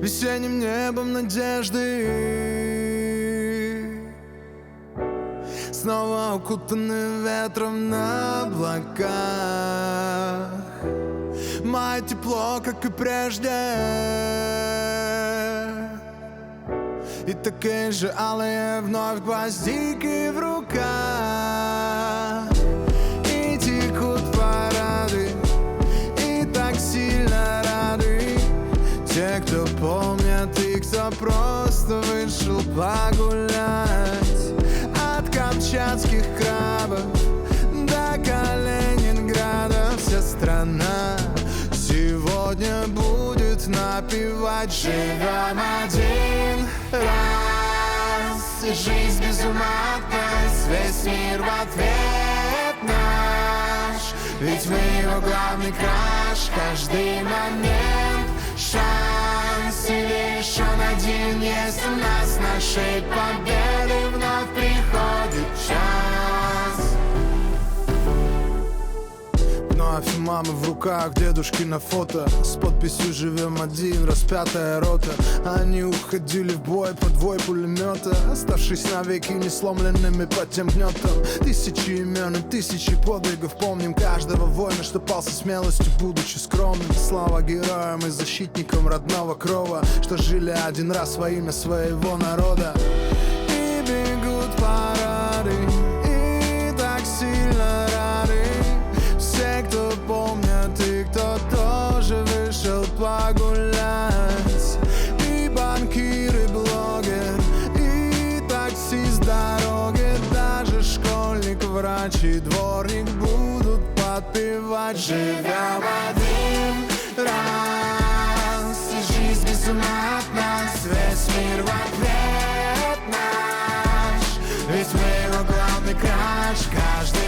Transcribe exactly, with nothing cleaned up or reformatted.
весенним небом надежды, снова укутаны ветром на облаках. Мое тепло, как и прежде, и такие же алые вновь гвоздики в руках. И текут парады, и так сильно рады те, кто помнят, и кто просто вышел погулять. От камчатских крабов до Калининграда вся страна сегодня будет напевать. Живем один раз, и жизнь без ума от нас, весь мир в ответ наш. Ведь мы его главный краш, каждый момент шанс. И лишь он один есть у нас, нашей победы вновь приходит час. Вновь мамы в руках, дедушки на фото с подписью «Живем один», распятая рота. Они уходили в бой по двое пулемета, оставшись навеки несломленными под тем гнетом. Тысячи имен и тысячи подвигов, помним каждого воина, что пал со смелостью, будучи скромным. Слава героям и защитникам родного крова, что жили один раз во имя своего народа. И бегут парады, и так сильно рады все, кто помнят, и кто тоже вышел погулять. И банкир, и блогер, и таксист дороги, даже школьник, врач и дворник будут подпевать. Живем один раз, и жизнь без ума от нас, весь мир в ответ наш. Ведь мы его главный краш, каждый